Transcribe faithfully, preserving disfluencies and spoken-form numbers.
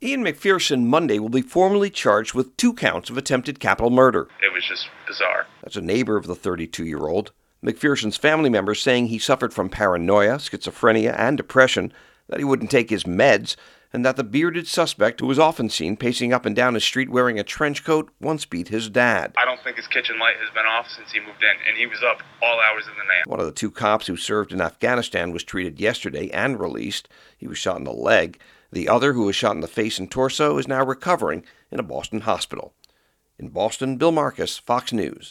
Ian McPherson Monday will be formally charged with two counts of attempted capital murder. It was just bizarre. That's a neighbor of the thirty-two-year-old. McPherson's family members saying he suffered from paranoia, schizophrenia, and depression, that he wouldn't take his meds, and that the bearded suspect, who was often seen pacing up and down his street wearing a trench coat, once beat his dad. I don't think his kitchen light has been off since he moved in, and he was up all hours of the night. One of the two cops who served in Afghanistan was treated yesterday and released. He was shot in the leg. The other, who was shot in the face and torso, is now recovering in a Boston hospital. In Boston, Bill Marcus, Fox News.